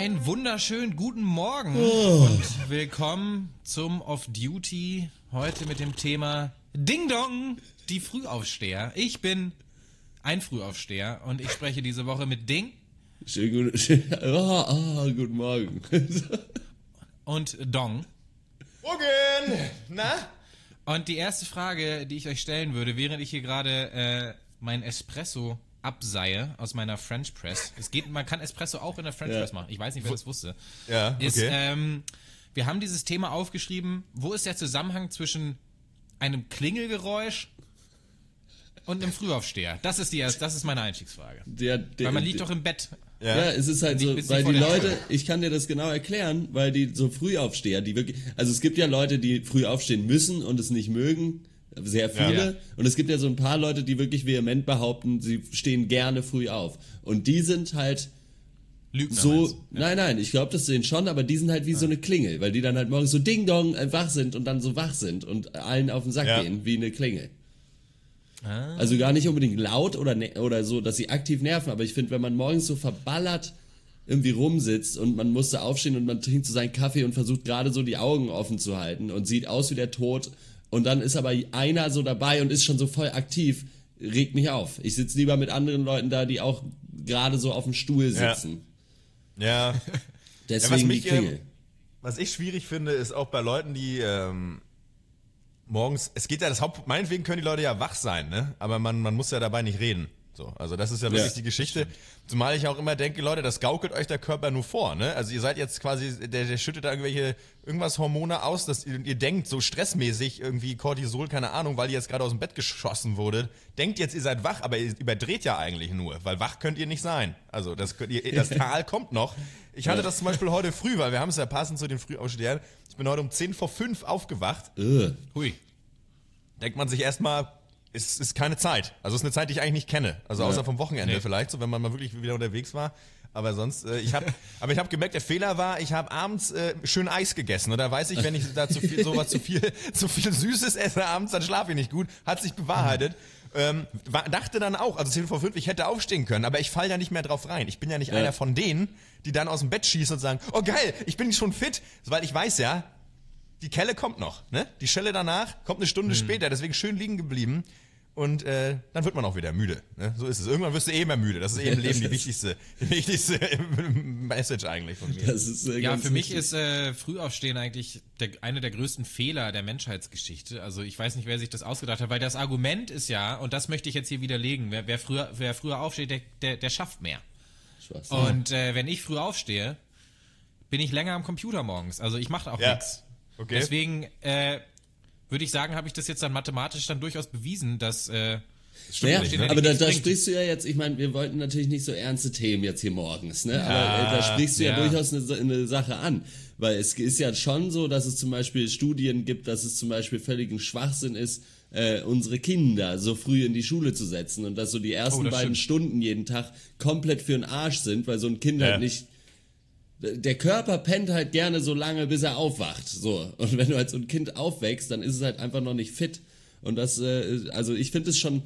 Einen wunderschönen guten Morgen und willkommen zum Off-Duty. Heute mit dem Thema Ding Dong, die Frühaufsteher. Ich bin ein Frühaufsteher und ich spreche diese Woche mit Ding. Guten Morgen. Und Dong. Morgen! Na? Und die erste Frage, die ich euch stellen würde, während ich hier gerade mein Espresso abseihe aus meiner French Press. Man kann Espresso auch in der French Press machen. Ich weiß nicht, wer das wusste. Ja, okay. Ist, wir haben dieses Thema aufgeschrieben. Wo ist der Zusammenhang zwischen einem Klingelgeräusch und einem Frühaufsteher? Das ist meine Einstiegsfrage. Weil man liegt doch im Bett. Ja, es ist halt so, Bis weil vor die der Leute, Tür. ich kann dir das genau erklären, weil die so Frühaufsteher, die wirklich, also es gibt ja Leute, die früh aufstehen müssen und es nicht mögen, sehr viele, Ja. und es gibt ja so ein paar Leute, die wirklich vehement behaupten, sie stehen gerne früh auf. Und die sind halt Lügner, so, meinst du? nein, ich glaube, das sehen schon, aber die sind halt wie so eine Klingel, weil die dann halt morgens so Ding Dong wach sind und dann so wach sind und allen auf den Sack gehen, wie eine Klingel. Also gar nicht unbedingt laut oder so, dass sie aktiv nerven, aber ich finde, wenn man morgens so verballert irgendwie rumsitzt und man musste aufstehen und man trinkt so seinen Kaffee und versucht gerade so die Augen offen zu halten und sieht aus wie der Tod und dann ist aber einer so dabei und ist schon so voll aktiv, regt mich auf. Ich sitze lieber mit anderen Leuten da, die auch gerade so auf dem Stuhl sitzen. Ja. Deswegen die Klingel. Was ich schwierig finde, ist auch bei Leuten, die morgens, es geht ja meinetwegen können die Leute ja wach sein, ne? Aber man muss ja dabei nicht reden. So, also das ist ja wirklich die Geschichte. Zumal ich auch immer denke, Leute, das gaukelt euch der Körper nur vor, ne? Also ihr seid jetzt quasi, der schüttet da irgendwas Hormone aus, dass ihr denkt, so stressmäßig, irgendwie Cortisol, keine Ahnung, weil ihr jetzt gerade aus dem Bett geschossen wurdet. Denkt jetzt, ihr seid wach, aber ihr überdreht ja eigentlich nur, weil wach könnt ihr nicht sein. Also das Tal kommt noch. Ich hatte das zum Beispiel heute früh, weil wir haben es ja passend zu den Frühaufstehern. Ich bin heute um 10:05 aufgewacht. Hui. Denkt man sich erstmal, es ist keine Zeit. Also es ist eine Zeit, die ich eigentlich nicht kenne. Also außer vom Wochenende vielleicht, so wenn man mal wirklich wieder unterwegs war. Aber sonst, ich habe gemerkt, der Fehler war, ich habe abends schön Eis gegessen. Und da weiß ich, wenn ich da zu viel Süßes esse abends, dann schlafe ich nicht gut. Hat sich bewahrheitet. Dachte dann auch, also 10:05, ich hätte aufstehen können, aber ich falle ja nicht mehr drauf rein. Ich bin ja nicht einer von denen, die dann aus dem Bett schießen und sagen, oh geil, ich bin schon fit. Weil ich weiß ja, die Kelle kommt noch, ne? Die Schelle danach kommt eine Stunde später, deswegen schön liegen geblieben. Und dann wird man auch wieder müde. Ne? So ist es. Irgendwann wirst du immer müde. Das ist im Leben die wichtigste Message eigentlich von mir. Das ist, Ja, für mich ist Frühaufstehen eigentlich eine der größten Fehler der Menschheitsgeschichte. Also ich weiß nicht, wer sich das ausgedacht hat, weil das Argument ist ja, und das möchte ich jetzt hier widerlegen, wer früher aufsteht, der schafft mehr. Und wenn ich früh aufstehe, bin ich länger am Computer morgens. Also ich mache auch nichts. Okay. Deswegen würde ich sagen, habe ich das jetzt dann mathematisch dann durchaus bewiesen, dass Ja, Frühaufstehen aber nichts da bringt. sprichst du ja jetzt, ich meine, wir wollten natürlich nicht so ernste Themen jetzt hier morgens, ne? Aber da sprichst du ja durchaus eine Sache an. Weil es ist ja schon so, dass es zum Beispiel Studien gibt, dass es zum Beispiel völligen Schwachsinn ist, unsere Kinder so früh in die Schule zu setzen und dass so die ersten beiden Stunden jeden Tag komplett für den Arsch sind, weil so ein Kind halt nicht. Der Körper pennt halt gerne so lange, bis er aufwacht. So. Und wenn du als so ein Kind aufwächst, dann ist es halt einfach noch nicht fit. Und das, also ich finde es schon,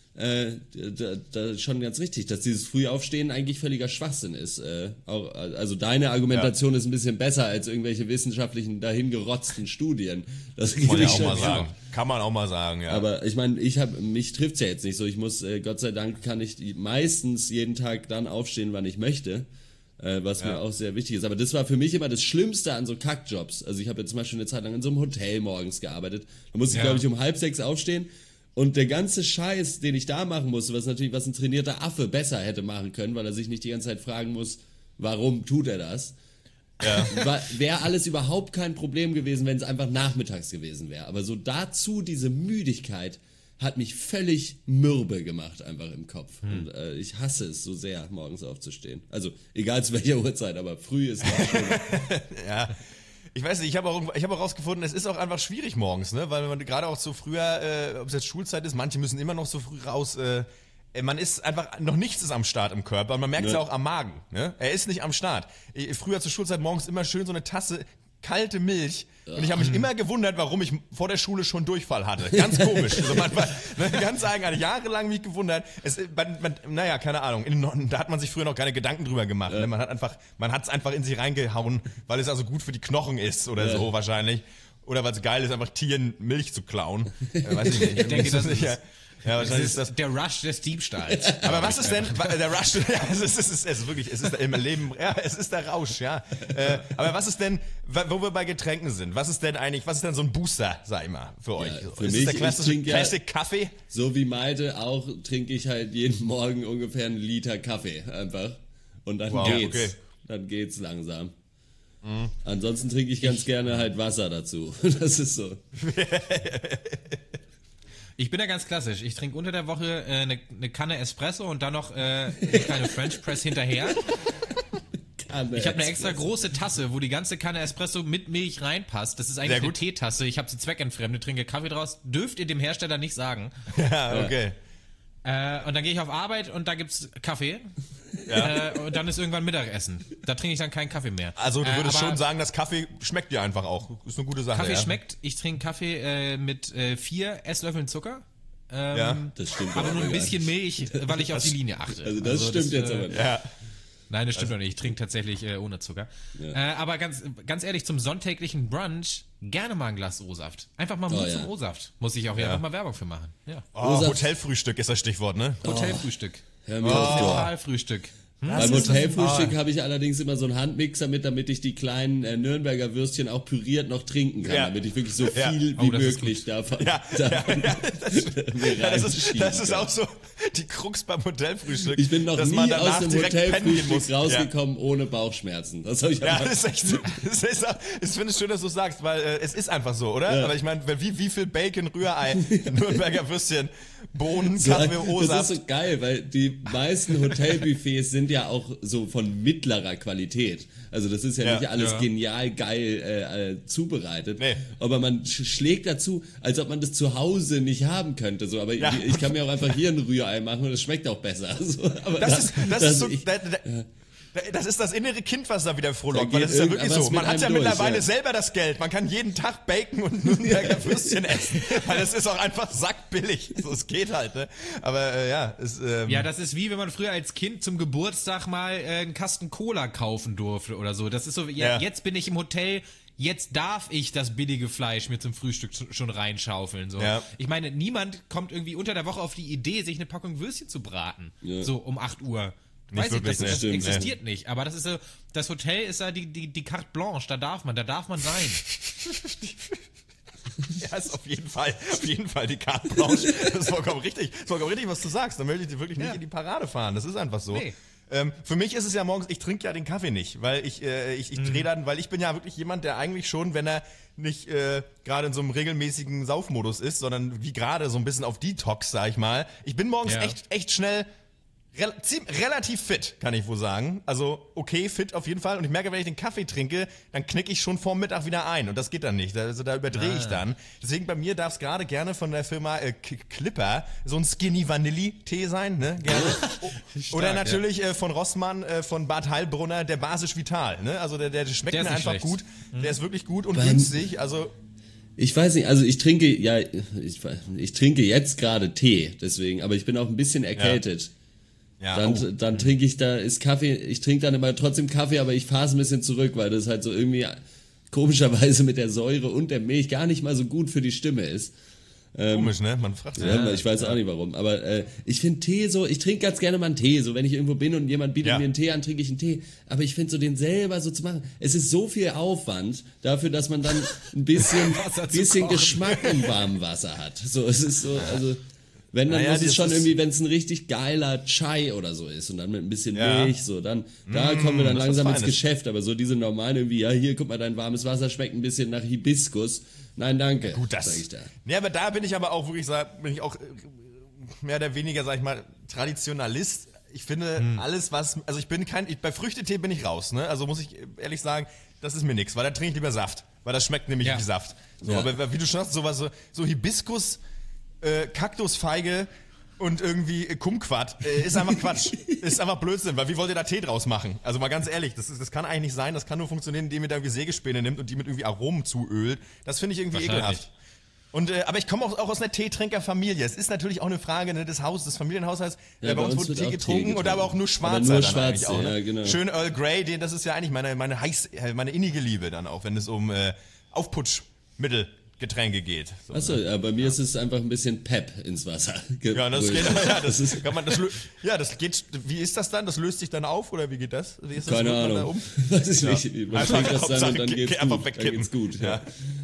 schon ganz richtig, dass dieses Frühaufstehen eigentlich völliger Schwachsinn ist. Also deine Argumentation ist ein bisschen besser als irgendwelche wissenschaftlichen, dahingerotzten Studien. Das Kann man gebe ja ich auch mal schon sagen. Kann man auch mal sagen, ja. Aber ich meine, mich trifft's ja jetzt nicht so. Ich muss, Gott sei Dank kann ich meistens jeden Tag dann aufstehen, wann ich möchte. Was mir auch sehr wichtig ist. Aber das war für mich immer das Schlimmste an so Kackjobs. Also ich habe jetzt zum Beispiel eine Zeit lang in so einem Hotel morgens gearbeitet. Da musste ich, glaube ich, um 5:30 aufstehen. Und der ganze Scheiß, den ich da machen musste, was ein trainierter Affe besser hätte machen können, weil er sich nicht die ganze Zeit fragen muss, warum tut er das? Wäre alles überhaupt kein Problem gewesen, wenn es einfach nachmittags gewesen wäre. Aber so dazu diese Müdigkeit hat mich völlig mürbe gemacht einfach im Kopf. Und ich hasse es so sehr, morgens aufzustehen. Also egal zu welcher Uhrzeit, aber früh ist noch schöner. Ja. Ich weiß nicht, ich habe auch rausgefunden, es ist auch einfach schwierig morgens, ne? Weil man gerade auch so früher, ob es jetzt Schulzeit ist, manche müssen immer noch so früh raus, man ist einfach, noch nichts ist am Start im Körper und man merkt es ja auch am Magen, ne? Er ist nicht am Start. Früher zur Schulzeit morgens immer schön so eine Tasse kalte Milch. Und ich habe mich immer gewundert, warum ich vor der Schule schon Durchfall hatte. Ganz komisch. Also ganz eigenartig. Jahrelang mich gewundert. Naja, keine Ahnung. Da hat man sich früher noch keine Gedanken drüber gemacht. Ne? Man hat es einfach in sich reingehauen, weil es also gut für die Knochen ist oder so wahrscheinlich. Oder weil es geil ist, einfach Tieren Milch zu klauen. Weiß ich nicht. Ich denke, das ist... Ja, wahrscheinlich ist das der Rush des Diebstahls. Aber was ist denn der Rush? Ja, es ist wirklich, es ist im Leben, ja, es ist der Rausch, ja. Aber was ist denn, wo wir bei Getränken sind? Was ist denn so ein Booster, sag ich mal, für euch? Für ist mich, es der klassische Classic Kaffee? So wie Malte auch, trinke ich halt jeden Morgen ungefähr 1 Liter Kaffee einfach. Und dann geht's. Okay. Dann geht's langsam. Ansonsten trinke ich ganz gerne halt Wasser dazu. Das ist so. Ich bin ja ganz klassisch. Ich trinke unter der Woche eine Kanne Espresso und dann noch eine kleine French Press hinterher. Ich habe eine extra große Tasse, wo die ganze Kanne Espresso mit Milch reinpasst. Das ist eigentlich eine Teetasse. Ich habe sie zweckentfremdet, trinke Kaffee draus. Dürft ihr dem Hersteller nicht sagen. Ja, okay. Und dann gehe ich auf Arbeit und da gibt's Kaffee. Ja. Und dann ist irgendwann Mittagessen. Da trinke ich dann keinen Kaffee mehr. Also du würdest schon sagen, dass Kaffee schmeckt dir einfach auch. Ist eine gute Sache. Kaffee schmeckt. Ich trinke Kaffee mit 4 Esslöffeln Zucker. Ja, das stimmt. Aber nur ein bisschen Milch, weil ich auf die Linie achte. Also das stimmt jetzt aber nicht. Ja. Nein, das stimmt doch nicht. Ich trinke tatsächlich ohne Zucker. Ja. Aber ganz ehrlich, zum sonntäglichen Brunch gerne mal ein Glas O-Saft. Einfach mal Mut zum O-Saft. Muss ich auch hier einfach mal Werbung für machen. Ja. Hotelfrühstück ist das Stichwort, ne? Hotelfrühstück. Hör mir auf, Totalfrühstück. Beim Hotelfrühstück habe ich allerdings immer so einen Handmixer mit, damit ich die kleinen Nürnberger Würstchen auch püriert noch trinken kann, damit ich wirklich so viel wie möglich davon das ist auch so die Krux beim Hotelfrühstück. Ich bin noch nie aus dem Hotelfrühstück rausgekommen ohne Bauchschmerzen. Das habe ich das ist echt so. Ich finde es schön, dass du sagst, weil es ist einfach so, oder? Ja. Aber ich meine, wie viel Bacon, Rührei, Nürnberger Würstchen, Bohnen, Kaffee, O-Saft. Das ist so geil, weil die meisten Hotelbuffets sind ja auch so von mittlerer Qualität. Also das ist ja nicht alles genial geil zubereitet. Nee. Aber man schlägt dazu, als ob man das zu Hause nicht haben könnte. So. Aber ich kann mir auch einfach hier ein Rührei machen und es schmeckt auch besser. So, aber das ist das innere Kind, was da wieder frohlockt, weil das ist ja wirklich so. Man hat ja mittlerweile selber das Geld. Man kann jeden Tag Bacon und Nürnberger Würstchen essen, weil es ist auch einfach sackbillig. So, es geht halt, ne? Aber das ist wie, wenn man früher als Kind zum Geburtstag mal einen Kasten Cola kaufen durfte oder so. Das ist so, jetzt bin ich im Hotel, jetzt darf ich das billige Fleisch mir zum Frühstück schon reinschaufeln. So. Ja. Ich meine, niemand kommt irgendwie unter der Woche auf die Idee, sich eine Packung Würstchen zu braten. Ja. So um 8 Uhr. Weiß ich, das existiert nicht, aber das ist so, das Hotel ist ja die Carte Blanche, da darf man sein. Ja, ist auf jeden Fall die Carte Blanche. Das ist vollkommen richtig, was du sagst. Da möchte ich dir wirklich nicht in die Parade fahren. Das ist einfach so. Nee. Für mich ist es ja morgens, ich trinke ja den Kaffee nicht, weil ich drehe dann, weil ich bin ja wirklich jemand, der eigentlich schon, wenn er nicht gerade in so einem regelmäßigen Saufmodus ist, sondern wie gerade so ein bisschen auf Detox, sag ich mal. Ich bin morgens echt schnell relativ fit, kann ich wohl sagen. Also okay, fit auf jeden Fall. Und ich merke, wenn ich den Kaffee trinke, dann knicke ich schon vorm Mittag wieder ein. Und das geht dann nicht. Also da überdrehe ich dann. Deswegen bei mir darf es gerade gerne von der Firma Clipper so ein Skinny Vanilli-Tee sein. Ne? Gerne. Oder natürlich von Rossmann, von Bad Heilbrunner, der Basisch Vital. Ne? Also der schmeckt mir einfach gut. Der ist wirklich gut und günstig. Also ich weiß nicht, also ich trinke jetzt gerade Tee, deswegen, aber ich bin auch ein bisschen erkältet. Ja, dann trinke ich ich trinke dann immer trotzdem Kaffee, aber ich fahre es ein bisschen zurück, weil das halt so irgendwie komischerweise mit der Säure und der Milch gar nicht mal so gut für die Stimme ist. Komisch, ne? Man fragt sich. Ja, ich weiß auch nicht warum, aber ich finde Tee so, ich trinke ganz gerne mal einen Tee, so wenn ich irgendwo bin und jemand bietet mir einen Tee an, trinke ich einen Tee, aber ich finde so den selber so zu machen, es ist so viel Aufwand dafür, dass man dann ein bisschen Geschmack im warmen Wasser hat. So, es ist so, also wenn, dann muss es schon irgendwie, wenn es ein richtig geiler Chai oder so ist und dann mit ein bisschen Milch, so, dann, da kommen wir dann langsam ins Geschäft, aber so diese normalen irgendwie, hier, guck mal, dein warmes Wasser schmeckt ein bisschen nach Hibiskus. Nein, danke. Gut, sag ich da. Ja, aber da bin ich aber auch wirklich, mehr oder weniger, sag ich mal, Traditionalist. Ich finde alles, also bei Früchtetee bin ich raus, ne? Also muss ich ehrlich sagen, das ist mir nichts, weil da trinke ich lieber Saft, weil das schmeckt nämlich wie Saft. So, aber wie du schon sagst, so Hibiskus, Kaktusfeige, und irgendwie Kumquat, ist einfach Quatsch. Ist einfach Blödsinn, weil wie wollt ihr da Tee draus machen? Also mal ganz ehrlich, das kann eigentlich nicht sein, das kann nur funktionieren, indem ihr da irgendwie Sägespäne nimmt und die mit irgendwie Aromen zuölt. Das finde ich irgendwie ekelhaft. Und, aber ich komme auch aus einer Teetrinkerfamilie. Es ist natürlich auch eine Frage, ne, des Hauses, des Familienhaushalts. Ja, bei uns wurde Tee getrunken oder aber auch nur schwarzer. Aber nur dann schwarze, auch, ne? ja, genau. Schön Earl Grey, das ist ja eigentlich meine innige Liebe dann auch, wenn es um Aufputschmittelgetränke geht. So, Achso, ne? ja, bei mir ist es einfach ein bisschen Pep ins Wasser. Ja, das geht, wie ist das dann? Das löst sich dann auf oder wie geht das? Wie ist das? Keine Ahnung. Weiß ich nicht. Man trinkt das dann und dann geht's einfach gut. wegkippen. Dann geht's gut. Ja.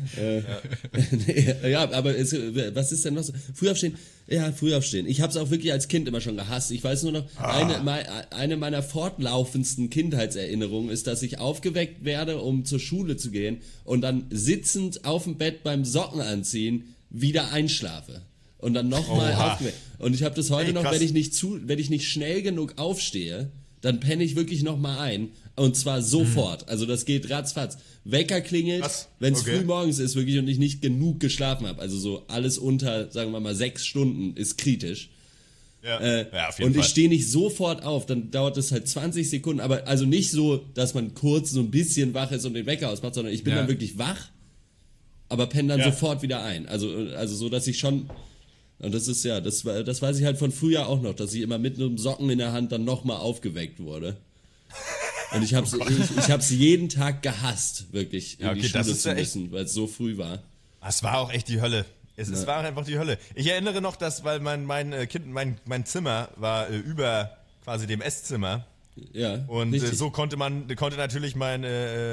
Ja, aber was ist denn noch so? Früh aufstehen. Ich habe es auch wirklich als Kind immer schon gehasst. Ich weiß nur noch, eine meiner fortlaufendsten Kindheitserinnerungen ist, dass ich aufgeweckt werde, um zur Schule zu gehen und dann sitzend auf dem Bett beim Socken anziehen wieder einschlafe. Und dann nochmal aufgeweckt. Und ich habe das heute noch, wenn ich nicht schnell genug aufstehe, dann penne ich wirklich nochmal ein. Und zwar sofort. Also das geht ratzfatz. Wecker klingelt, wenn es früh morgens ist wirklich und ich nicht genug geschlafen habe. Also so alles unter, sagen wir mal, 6 Stunden ist kritisch. Ja, auf jeden und Fall. Ich stehe nicht sofort auf, dann dauert das halt 20 Sekunden. Aber also nicht so, dass man kurz so ein bisschen wach ist und den Wecker ausmacht, sondern ich bin dann wirklich wach, aber penne dann sofort wieder ein. Also so, dass ich schon... Und das ist das weiß ich halt von früher auch noch, dass ich immer mit einem Socken in der Hand dann nochmal aufgeweckt wurde. Und ich hab's jeden Tag gehasst, wirklich in die Schule zu müssen, weil es so früh war. Es war auch echt die Hölle. Es war einfach die Hölle. Ich erinnere noch, dass, weil mein Zimmer war über quasi dem Esszimmer. Ja. Und so konnte natürlich mein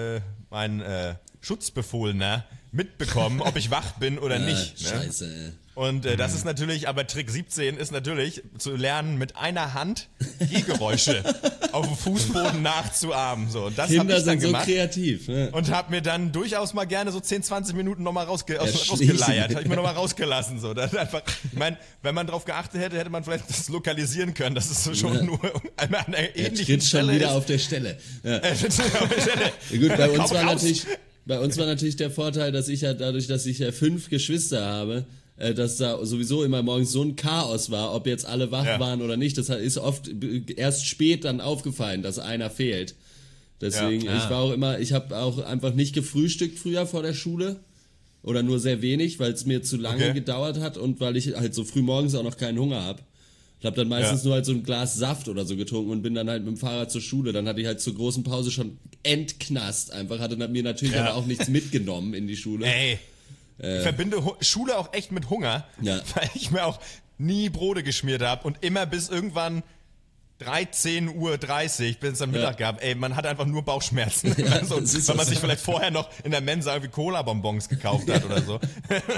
Schutzbefohlener mitbekommen, ob ich wach bin oder nicht. Ne? Scheiße, ey. Und das ist natürlich, aber Trick 17 ist natürlich, zu lernen, mit einer Hand Gehgeräusche auf dem Fußboden nachzuahmen. So. Und das Kinder hab ich dann sind gemacht so kreativ. Ne? und habe mir dann durchaus mal gerne so 10, 20 Minuten nochmal rausgeleiert. Habe ich mir nochmal rausgelassen. So. Das einfach, ich meine, wenn man drauf geachtet hätte, hätte man vielleicht das lokalisieren können, dass es so schon nur einmal an einer ähnlichen tritt schon Stelle wieder ist. auf der Stelle. Ja. Ja, gut, bei uns war natürlich der Vorteil, dass ich ja dadurch, dass ich ja 5 Geschwister habe, dass da sowieso immer morgens so ein Chaos war, ob jetzt alle wach waren oder nicht. Das ist oft erst spät dann aufgefallen, dass einer fehlt. Deswegen, ich habe auch einfach nicht gefrühstückt früher vor der Schule. Oder nur sehr wenig, weil es mir zu lange gedauert hat und weil ich halt so früh morgens auch noch keinen Hunger habe. Ich habe dann meistens nur halt so ein Glas Saft oder so getrunken und bin dann halt mit dem Fahrrad zur Schule. Dann hatte ich halt zur großen Pause schon entknast einfach. Hatte mir natürlich aber auch nichts mitgenommen in die Schule. Ey, ich verbinde Schule auch echt mit Hunger, weil ich mir auch nie Brote geschmiert habe und immer bis irgendwann 13:30 Uhr, bis es am Mittag gab. Ey, man hat einfach nur Bauchschmerzen. Also, weil man sich vielleicht vorher noch in der Mensa irgendwie Cola-Bonbons gekauft hat oder so.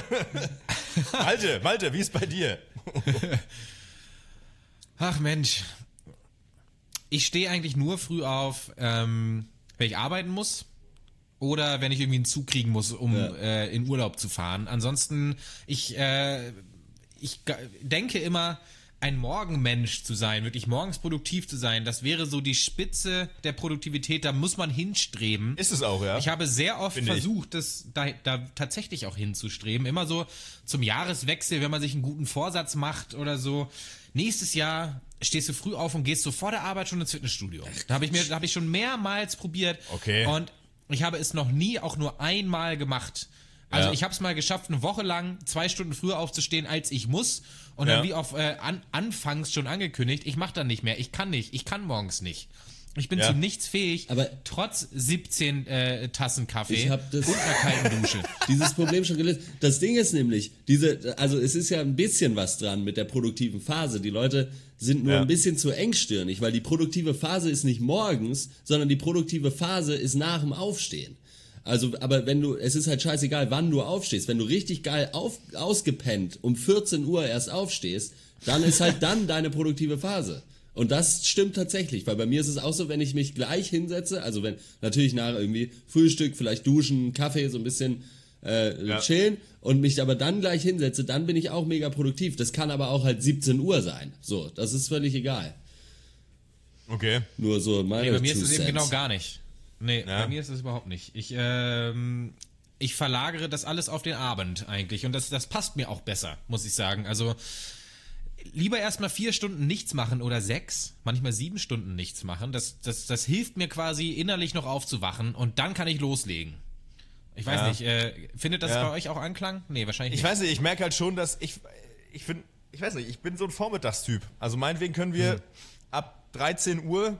Malte, wie ist bei dir? Ach Mensch, ich stehe eigentlich nur früh auf, wenn ich arbeiten muss oder wenn ich irgendwie einen Zug kriegen muss, um in Urlaub zu fahren. Ansonsten, ich denke immer, ein Morgenmensch zu sein, wirklich morgens produktiv zu sein, das wäre so die Spitze der Produktivität, da muss man hinstreben. Ist es auch, ja? Ich habe sehr oft versucht, das da tatsächlich auch hinzustreben. Immer so zum Jahreswechsel, wenn man sich einen guten Vorsatz macht oder so. Nächstes Jahr stehst du früh auf und gehst so vor der Arbeit schon ins Fitnessstudio. Da habe ich schon mehrmals probiert. Okay. Und ich habe es noch nie auch nur einmal gemacht. Also ich habe es mal geschafft, eine Woche lang 2 Stunden früher aufzustehen, als ich muss. Und dann wie auf anfangs schon angekündigt, ich mache dann nicht mehr. Ich kann morgens nicht. Ich bin zu nichts fähig, aber trotz 17 Tassen Kaffee ich hab das, und einer kalten Dusche. Dieses Problem schon gelöst. Das Ding ist nämlich, also es ist ja ein bisschen was dran mit der produktiven Phase. Die Leute sind nur ein bisschen zu engstirnig, weil die produktive Phase ist nicht morgens, sondern die produktive Phase ist nach dem Aufstehen. Also, aber es ist halt scheißegal, wann du aufstehst. Wenn du richtig geil ausgepennt um 14 Uhr erst aufstehst, dann ist halt dann deine produktive Phase. Und das stimmt tatsächlich, weil bei mir ist es auch so, wenn ich mich gleich hinsetze, also wenn natürlich nach irgendwie Frühstück, vielleicht duschen, Kaffee, so ein bisschen chillen und mich aber dann gleich hinsetze, dann bin ich auch mega produktiv. Das kann aber auch halt 17 Uhr sein. So, das ist völlig egal. Okay. Nur so meine Bei mir ist es eben Two genau Cents. gar nicht. Nee, bei mir ist es überhaupt nicht. Ich verlagere das alles auf den Abend eigentlich und das passt mir auch besser, muss ich sagen. Also lieber erstmal 4 Stunden nichts machen oder 6, manchmal 7 Stunden nichts machen. Das hilft mir quasi innerlich noch aufzuwachen und dann kann ich loslegen. Ich weiß nicht, findet das bei euch auch Anklang? Nee, wahrscheinlich nicht. Ich weiß nicht, ich merke halt schon, dass ich weiß nicht, ich bin so ein Vormittagstyp. Also meinetwegen können wir ab 13 Uhr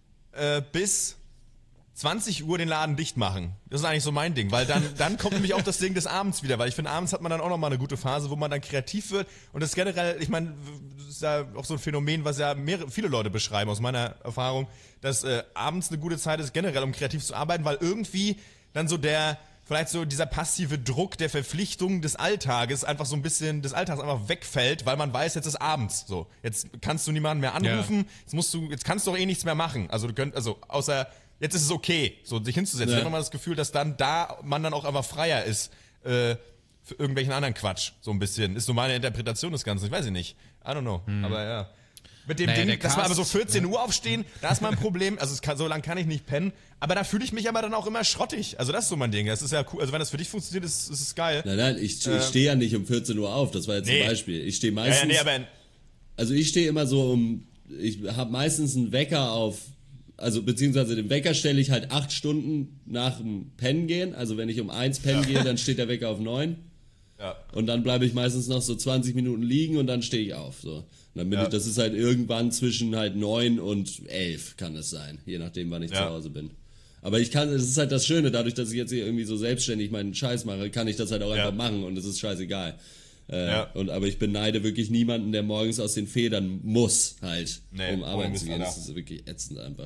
bis 20 Uhr den Laden dicht machen. Das ist eigentlich so mein Ding, weil dann kommt nämlich auch das Ding des Abends wieder, weil ich finde, abends hat man dann auch nochmal eine gute Phase, wo man dann kreativ wird und das generell, ich meine, das ist ja auch so ein Phänomen, was ja viele Leute beschreiben, aus meiner Erfahrung, dass abends eine gute Zeit ist, generell um kreativ zu arbeiten, weil irgendwie dann so vielleicht so dieser passive Druck der Verpflichtung des Alltages einfach so ein bisschen, des Alltags einfach wegfällt, weil man weiß, jetzt ist abends, so. Jetzt kannst du niemanden mehr anrufen, jetzt kannst du doch eh nichts mehr machen. Also außer jetzt ist es okay, so sich hinzusetzen. Ich habe nochmal das Gefühl, dass man dann auch einfach freier ist für irgendwelchen anderen Quatsch, so ein bisschen. Ist so meine Interpretation des Ganzen, ich weiß nicht. I don't know, aber ja. Mit dem Ding, dass wir aber so 14 Uhr aufstehen, da ist mein Problem. Also so lange kann ich nicht pennen. Aber da fühle ich mich aber dann auch immer schrottig. Also das ist so mein Ding. Das ist ja cool. Also wenn das für dich funktioniert, ist es geil. Nein, ich stehe ja nicht um 14 Uhr auf. Das war jetzt ein Beispiel. Ich stehe meistens... also ich stehe immer so ich habe meistens einen Wecker auf... Also beziehungsweise den Wecker stelle ich halt 8 Stunden nach dem Pennen gehen. Also wenn ich um 1 pennen gehe, dann steht der Wecker auf 9. Ja. Und dann bleibe ich meistens noch so 20 Minuten liegen und dann stehe ich auf. So. Und dann das ist halt irgendwann zwischen halt 9 und 11 kann es sein. Je nachdem, wann ich zu Hause bin. Aber es ist halt das Schöne, dadurch, dass ich jetzt hier irgendwie so selbstständig meinen Scheiß mache, kann ich das halt auch einfach machen und es ist scheißegal. Aber ich beneide wirklich niemanden, der morgens aus den Federn muss halt, um arbeiten zu gehen. Das ist wirklich ätzend einfach.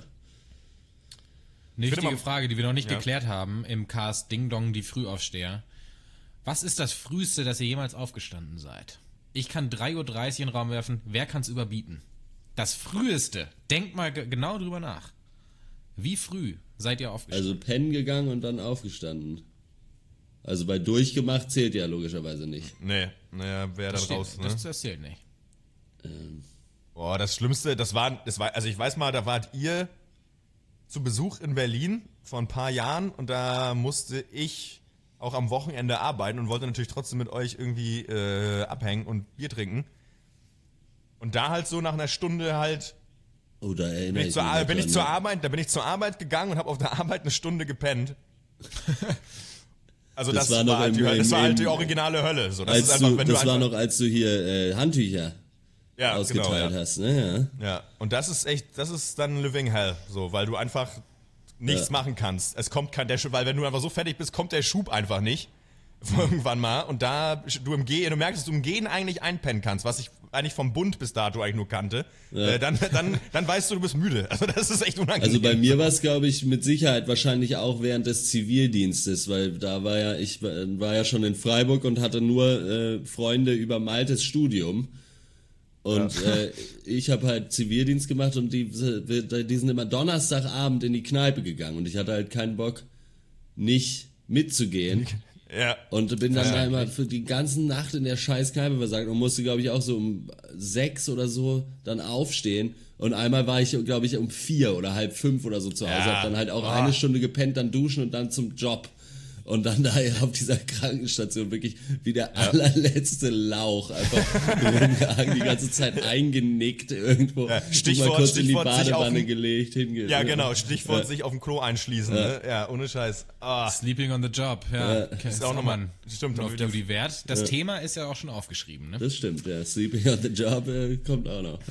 Eine wichtige Frage, die wir noch nicht geklärt haben im Cast Ding Dong, die Frühaufsteher. Was ist das Früheste, dass ihr jemals aufgestanden seid? Ich kann 3:30 Uhr in den Raum werfen. Wer kann es überbieten? Das Früheste. Denkt mal genau drüber nach. Wie früh seid ihr aufgestanden? Also pennen gegangen und dann aufgestanden. Also bei durchgemacht zählt ja logischerweise nicht. Nee, naja, wer dann raus, ne? Das zählt nicht. Boah, das Schlimmste, also ich weiß mal, da wart ihr zu Besuch in Berlin vor ein paar Jahren und da musste ich auch am Wochenende arbeiten und wollte natürlich trotzdem mit euch irgendwie abhängen und Bier trinken. Und da halt so nach einer Stunde halt da bin ich zur Arbeit gegangen und habe auf der Arbeit eine Stunde gepennt. Also das war halt die originale Hölle. So, das war noch, als du hier Handtücher ausgeteilt hast, ne? Ja, und das ist dann Living Hell, so, weil du einfach nichts machen kannst. Es kommt weil wenn du einfach so fertig bist, kommt der Schub einfach nicht. Irgendwann mal. Und du merkst, dass du im Gehen eigentlich einpennen kannst, was ich eigentlich vom Bund bis dato eigentlich nur kannte. Ja. Dann weißt du bist müde. Also das ist echt unangenehm. Also bei mir war es, glaube ich, mit Sicherheit wahrscheinlich auch während des Zivildienstes, weil da ich war ja schon in Freiburg und hatte nur Freunde über Maltes Studium. Und ich habe halt Zivildienst gemacht und die sind immer Donnerstagabend in die Kneipe gegangen und ich hatte halt keinen Bock, nicht mitzugehen. Ja. Und bin dann da immer für die ganze Nacht in der scheiß Kneipe versagt und musste, glaube ich, auch so um 6 oder so dann aufstehen. Und einmal war ich, glaube ich, um 4 oder halb 5 oder so zu Hause. Hab dann halt auch eine Stunde gepennt, dann duschen und dann zum Job. Und dann da auf dieser Krankenstation wirklich wie der allerletzte Lauch einfach rumgehangen, die ganze Zeit eingenickt irgendwo. Ja, Stichwort, mal kurz in die Badewanne gelegt, hingelegt. Ja, genau, Stichwort sich auf dem Klo einschließen, ne? Ja, ohne Scheiß. Sleeping on the job, ja. Ist auch nochmal, stimmt. Auf Duty wert. Das Thema ist ja auch schon aufgeschrieben, ne? Das stimmt, ja. Sleeping on the job kommt auch noch.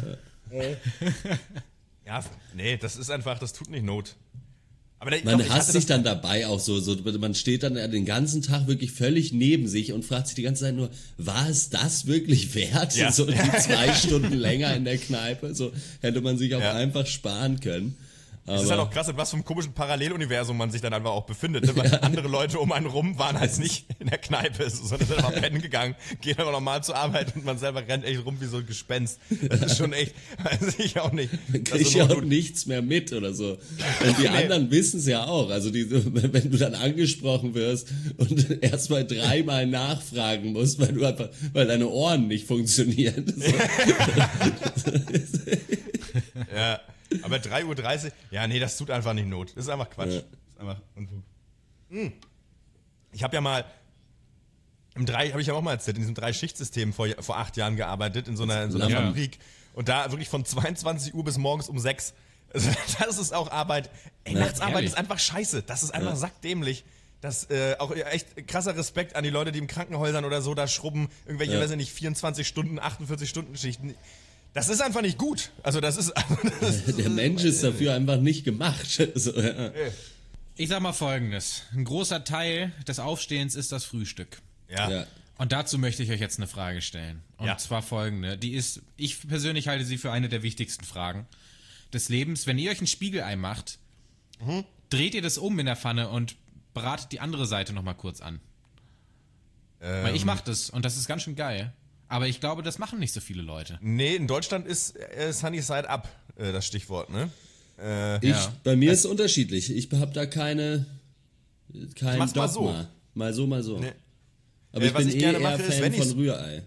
Ja, nee, das ist einfach, das tut nicht Not. Man hasst sich dann dabei auch so, man steht dann den ganzen Tag wirklich völlig neben sich und fragt sich die ganze Zeit nur, war es das wirklich wert? Ja. So die 2 Stunden länger in der Kneipe, so hätte man sich auch einfach sparen können. Es ist halt auch krass, in was für einem komischen Paralleluniversum man sich dann einfach auch befindet. Ne? Weil andere Leute um einen rum waren halt nicht in der Kneipe, sondern sind einfach pennen gegangen, gehen aber normal zur Arbeit und man selber rennt echt rum wie so ein Gespenst. Das ist schon echt, weiß ich auch nicht. Man kriegt ja auch nichts mehr mit oder so. Und die anderen wissen es ja auch. Also wenn du dann angesprochen wirst und erst mal 3-mal nachfragen musst, weil deine Ohren nicht funktionieren. Ja. Aber 3:30 Uhr, ja, nee, das tut einfach nicht Not. Das ist einfach Quatsch. Das ist einfach Unfug. Ich habe ja mal, Habe ich ja auch mal erzählt, in diesem 3-Schicht-System vor 8 Jahren gearbeitet, in so einer Fabrik. Und da wirklich von 22 Uhr bis morgens um 6. Also, das ist auch Arbeit. Ey, Nachtsarbeit ist einfach scheiße. Das ist einfach sackdämlich. Das auch echt krasser Respekt an die Leute, die in Krankenhäusern oder so da schrubben, irgendwelche, weiß ich nicht, 24 Stunden, 48 Stunden Schichten. Das ist einfach nicht gut. Also das ist der Mensch ist dafür einfach nicht gemacht. So, ja. Ich sag mal Folgendes. Ein großer Teil des Aufstehens ist das Frühstück. Ja. Und dazu möchte ich euch jetzt eine Frage stellen. Und zwar folgende. Ich persönlich halte sie für eine der wichtigsten Fragen des Lebens. Wenn ihr euch ein Spiegelei macht, dreht ihr das um in der Pfanne und bratet die andere Seite nochmal kurz an. Weil ich mache das und das ist ganz schön geil. Aber ich glaube, das machen nicht so viele Leute. Nee, in Deutschland ist Sunny Side Up das Stichwort, ne? Bei mir ist es unterschiedlich. Ich habe da kein Dogma. Mal so, mal so. Nee. Aber ich bin eher Fan von Rührei.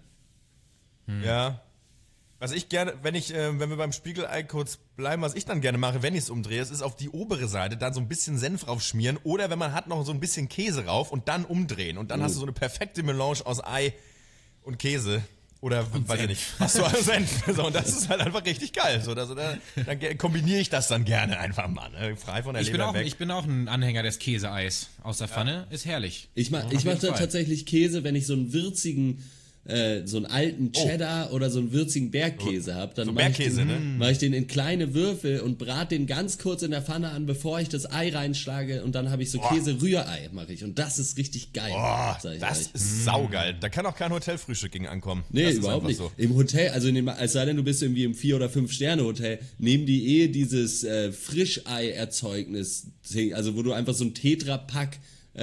Ja. Was ich gerne, wenn wir beim Spiegelei kurz bleiben, was ich dann gerne mache, wenn ich es umdrehe, ist auf die obere Seite dann so ein bisschen Senf raufschmieren oder wenn man hat, noch so ein bisschen Käse rauf und dann umdrehen. Und dann hast du so eine perfekte Melange aus Ei und Käse. Oder, weiß ich nicht, hast du alles Senf. So, und das ist halt einfach richtig geil. So, dann kombiniere ich das dann gerne einfach mal. Ne? Frei von der Leber weg. Ich bin auch ein Anhänger des Käseeis aus der Pfanne. Ist herrlich. Ich mache da tatsächlich Käse, wenn ich so einen würzigen, so einen alten Cheddar oder so einen würzigen Bergkäse habe. Dann mache ich den in kleine Würfel und brate den ganz kurz in der Pfanne an, bevor ich das Ei reinschlage. Und dann habe ich so Käse-Rührei, mache ich. Und das ist richtig geil. Das ist saugeil. Da kann auch kein Hotelfrühstück gegen ankommen. Nee, überhaupt nicht. So. Im Hotel, also es sei denn, du bist irgendwie im 4- oder 5-Sterne-Hotel, nehmen die dieses Frischei-Erzeugnis, also wo du einfach so ein Tetrapack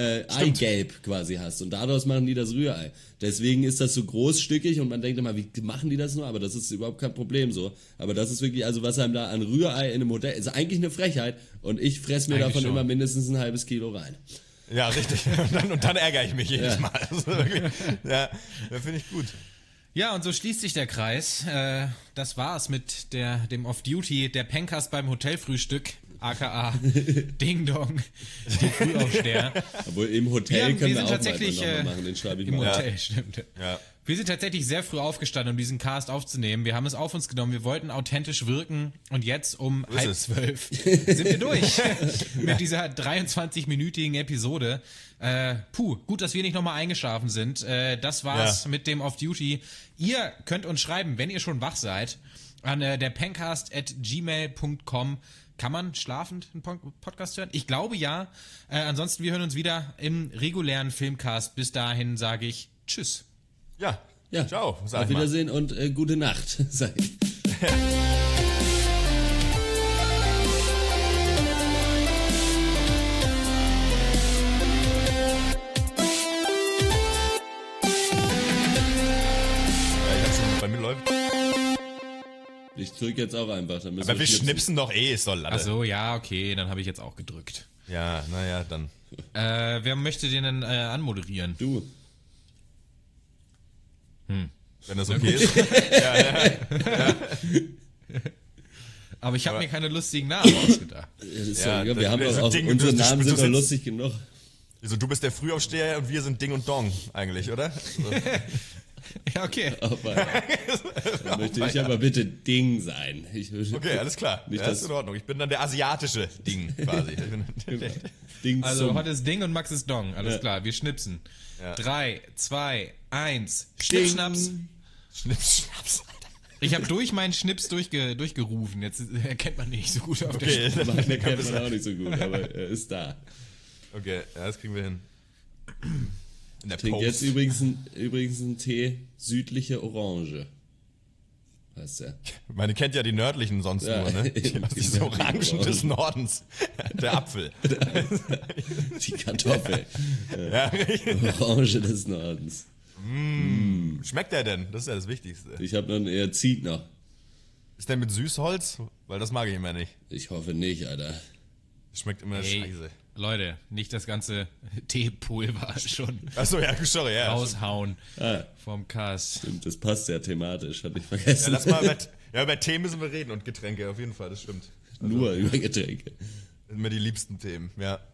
Eigelb quasi hast und daraus machen die das Rührei. Deswegen ist das so großstückig und man denkt immer, wie machen die das nur? Aber das ist überhaupt kein Problem so. Aber das ist wirklich, also was einem da an Rührei in einem Hotel, ist eigentlich eine Frechheit und ich fresse mir davon immer mindestens ein halbes Kilo rein. Ja, richtig. Und dann ärgere ich mich jedes Mal. Also wirklich, das finde ich gut. Ja, und so schließt sich der Kreis. Das war's mit dem Off-Duty, der Pencast beim Hotelfrühstück. AKA Ding Dong, die Frühaufsteher. Obwohl im Hotel können wir auch tatsächlich mal machen, den schreibe ich mal. Im Hotel, stimmt. Ja. Wir sind tatsächlich sehr früh aufgestanden, um diesen Cast aufzunehmen. Wir haben es auf uns genommen, wir wollten authentisch wirken und jetzt um 11:30 sind wir durch mit dieser 23-minütigen Episode. Gut, dass wir nicht nochmal eingeschlafen sind. Das war's mit dem Off-Duty. Ihr könnt uns schreiben, wenn ihr schon wach seid, an der pencast@gmail.com. Kann man schlafend einen Podcast hören? Ich glaube ja. Ansonsten, wir hören uns wieder im regulären Filmcast. Bis dahin sage ich Tschüss. Ja. Ciao. Auf Wiedersehen und gute Nacht. Sag ich. Bei mir läuft. Ich drücke jetzt auch einfach. Dann aber wir schnipsen doch ist doch Latte. Ach so, ja, okay, dann habe ich jetzt auch gedrückt. Ja, naja, dann. Wer möchte den denn anmoderieren? Du. Wenn das okay ist. Ja. Aber ich habe mir keine lustigen Namen ausgedacht. Wir haben auch unsere Namen sind doch lustig genug. Also du bist der Frühaufsteher und wir sind Ding und Dong eigentlich, oder? So. Ja, okay. Dann möchte ich aber bitte Ding sein. Okay, alles klar. Nicht ist in Ordnung. Ich bin dann der asiatische Ding quasi. Also heute ist Ding und Max ist Dong. Alles klar, wir schnipsen. 3, 2, 1. Schnippschnaps. Schnippschnaps. Ich habe durch meinen Schnips durchgerufen. Jetzt erkennt man nicht so gut auf der Stimme. Den erkennt man auch nicht so gut, aber er ist da. Okay, das kriegen wir hin. Ich trinke jetzt übrigens einen Tee südliche Orange. Heißt der. Meine kennt ja die nördlichen sonst nur, ne? Diese Orangen des Nordens. Der Apfel. Die Kartoffel. Orange des Nordens. Schmeckt der denn? Das ist ja das Wichtigste. Ich habe noch eher zieht noch. Ist der mit Süßholz? Weil das mag ich immer nicht. Ich hoffe nicht, Alter. Schmeckt immer scheiße. Leute, nicht das ganze Teepulver schon Achso, ja, sorry, raushauen vom Cast. Stimmt, das passt ja thematisch, hatte ich vergessen. Ja, lass mal über Tee müssen wir reden und Getränke, auf jeden Fall, das stimmt. Nur über Getränke. Immer die liebsten Themen, ja.